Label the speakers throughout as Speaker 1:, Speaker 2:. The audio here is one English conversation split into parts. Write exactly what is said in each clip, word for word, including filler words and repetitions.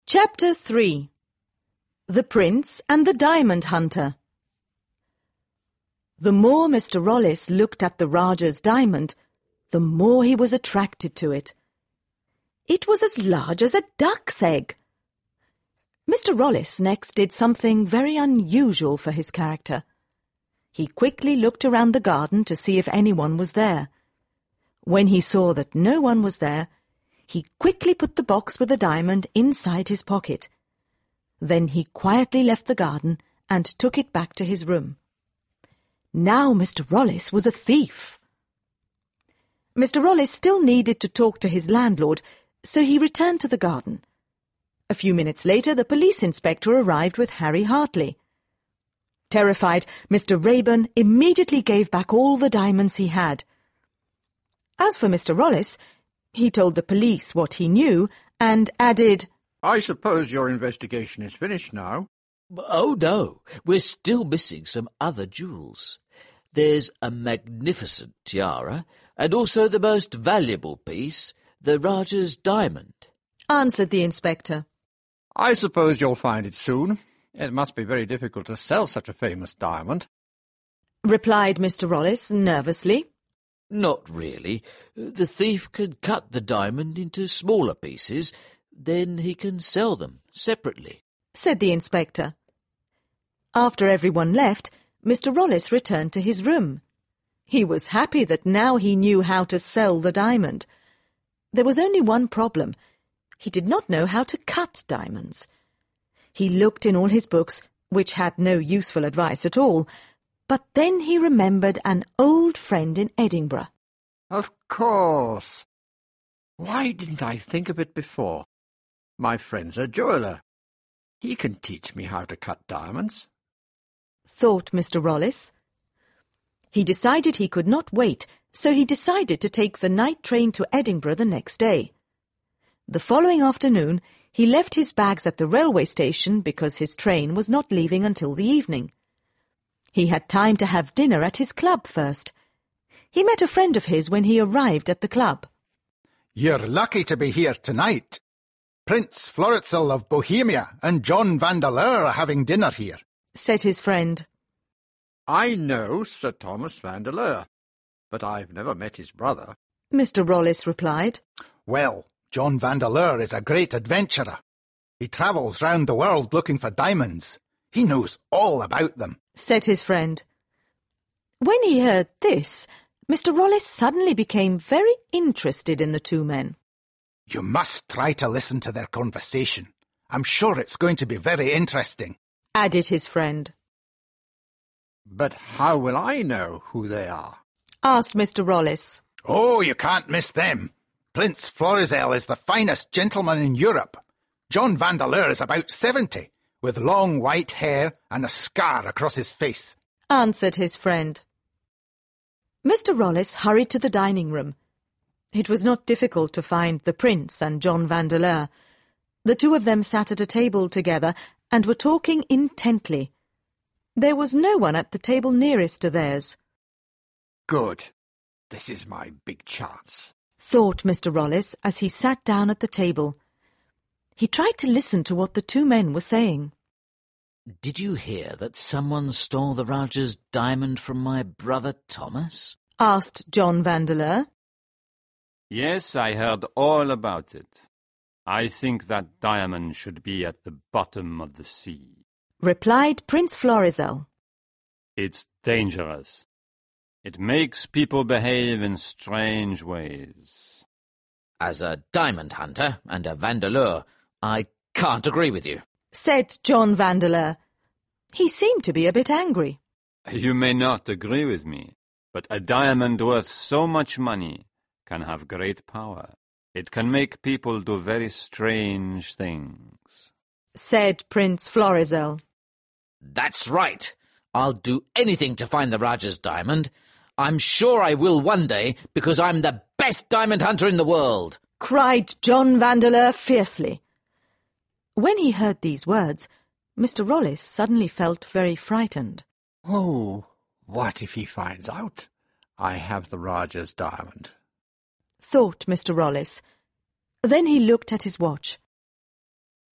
Speaker 1: Chapter three. The Prince and the Diamond Hunter. The more Mister Rollis looked at the Rajah's diamond, the more he was attracted to it. It was as large as a duck's egg. Mister Rollis next did something very unusual for his character. He quickly looked around the garden to see if anyone was there. When he saw that no one was there, he quickly put the box with the diamond inside his pocket. Then he quietly left the garden and took it back to his room. Now Mister Rollis was a thief. Mister Rollis still needed to talk to his landlord, so he returned to the garden. A few minutes later, the police inspector arrived with Harry Hartley. Terrified, Mister Rayburn immediately gave back all the diamonds he had. As for Mister Rollis, he told the police what he knew and added,
Speaker 2: "I suppose your investigation is finished now?"
Speaker 3: "Oh, no, we're still missing some other jewels. There's a magnificent tiara, and also the most valuable piece, the Rajah's diamond," answered the inspector.
Speaker 2: "I suppose you'll find it soon. It must be very difficult to sell such a famous diamond,"
Speaker 1: replied Mister Rollis nervously.
Speaker 3: "Not really. The thief can cut the diamond into smaller pieces, then he can sell them separately,"
Speaker 1: said the inspector. After everyone left, Mister Rollis returned to his room. He was happy that now he knew how to sell the diamond. There was only one problem. He did not know how to cut diamonds. He looked in all his books, which had no useful advice at all, but then he remembered an old friend in Edinburgh.
Speaker 2: "Of course. Why didn't I think of it before? My friend's a jeweller. He can teach me how to cut diamonds,"
Speaker 1: thought Mister Rollis. He decided he could not wait, so he decided to take the night train to Edinburgh the next day. The following afternoon, he left his bags at the railway station because his train was not leaving until the evening. He had time to have dinner at his club first. He met a friend of his when he arrived at the club.
Speaker 4: "You're lucky to be here tonight. Prince Florizel of Bohemia and John Vandeleur are having dinner here,"
Speaker 1: said his friend.
Speaker 2: "I know Sir Thomas Vandeleur, but I've never met his brother,"
Speaker 1: Mister Rollis replied.
Speaker 4: "Well, John Vandeleur is a great adventurer. He travels round the world looking for diamonds. He knows all about them,"
Speaker 1: said his friend. When he heard this, Mister Rollis suddenly became very interested in the two men.
Speaker 4: "You must try to listen to their conversation. I'm sure it's going to be very interesting,"
Speaker 1: added his friend.
Speaker 2: "But how will I know who they are?"
Speaker 1: asked Mister Rollis.
Speaker 4: "Oh, you can't miss them. Prince Florizel is the finest gentleman in Europe. John Vandeleur is about seventy, with long white hair and a scar across his face,"
Speaker 1: answered his friend. Mister Rollis hurried to the dining room. It was not difficult to find the Prince and John Vandeleur. The two of them sat at a table together and were talking intently. There was no one at the table nearest to theirs.
Speaker 2: "Good. This is my big chance,"
Speaker 1: thought Mister Rollis as he sat down at the table. He tried to listen to what the two men were saying.
Speaker 3: "Did you hear that someone stole the Rajah's diamond from my brother Thomas?"
Speaker 1: asked John Vandeleur.
Speaker 5: "Yes, I heard all about it. I think that diamond should be at the bottom of the sea,"
Speaker 1: replied Prince Florizel.
Speaker 5: "It's dangerous. It makes people behave in strange ways."
Speaker 3: "As a diamond hunter and a Vandeleur, I can't agree with you,"
Speaker 1: said John Vandeleur. He seemed to be a bit angry.
Speaker 5: "You may not agree with me, but a diamond worth so much money can have great power. It can make people do very strange things,"
Speaker 1: said Prince Florizel.
Speaker 3: "That's right. I'll do anything to find the Rajah's diamond. I'm sure I will one day, because I'm the best diamond hunter in the world,"
Speaker 1: cried John Vandeleur fiercely. When he heard these words, Mister Rollis suddenly felt very frightened.
Speaker 2: "Oh, what if he finds out I have the Rajah's diamond?"
Speaker 1: thought Mister Rollis. Then he looked at his watch.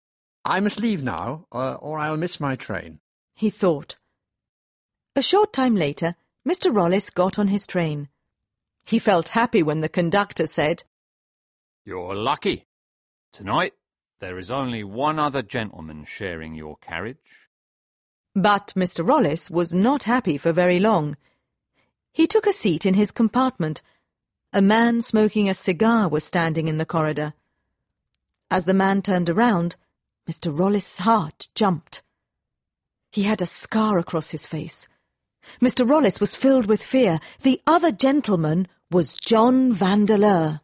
Speaker 2: I must leave now, uh, or I'll miss my train.
Speaker 1: he thought. A short time later, Mister Rollis got on his train. He felt happy when the conductor said,
Speaker 5: You're lucky. Tonight there is only one other gentleman sharing your carriage.
Speaker 1: But Mister Rollis was not happy for very long. He took a seat in his compartment. A man smoking a cigar was standing in the corridor. As the man turned around, Mister Rollis' heart jumped. He had a scar across his face. Mister Rollis was filled with fear. The other gentleman was John Vandeleur.